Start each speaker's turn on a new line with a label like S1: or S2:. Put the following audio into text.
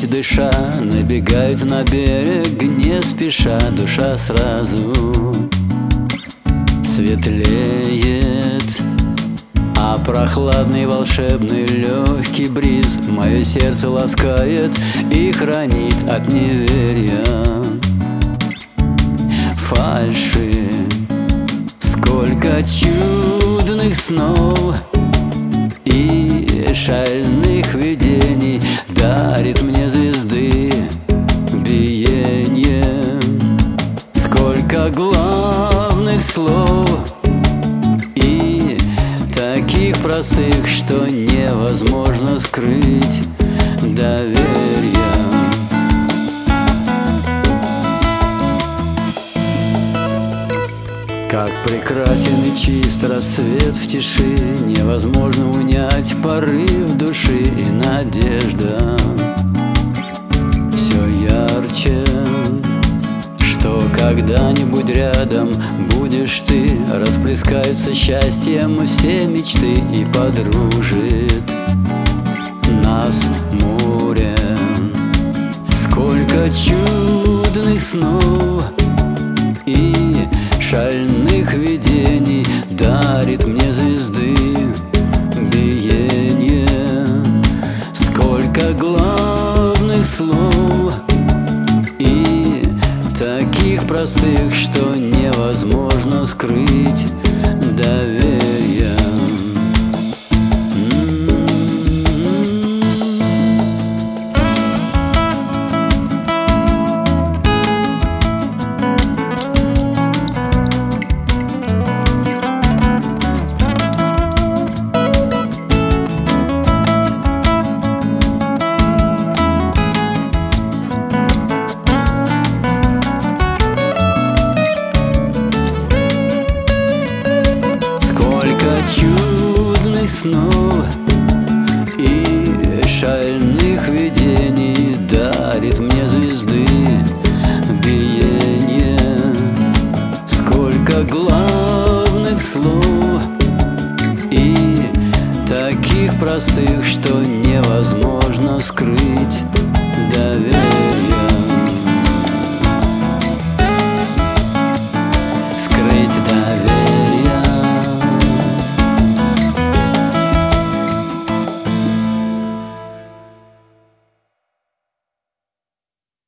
S1: чуть дыша, набегают на берег не спеша. Душа сразу светлеет, а прохладный волшебный легкий бриз мое сердце ласкает и хранит от неверия фальши. Сколько чудных снов и шальных видений дарит мне звезды биение. Сколько главных слов и таких простых, что невозможно скрыть доверие. Как прекрасен и чист рассвет в тиши, невозможно унять порыв души и надежда все ярче, что когда-нибудь рядом будешь ты. Расплескаются счастьем все мечты и подружит нас море. Сколько чудных снов и шальных видений дарит мне звезды биение. Сколько главных слов и таких простых, что невозможно скрыть доверие. Чудных снов и шальных видений дарит мне звезды биение. Сколько главных слов и таких простых, что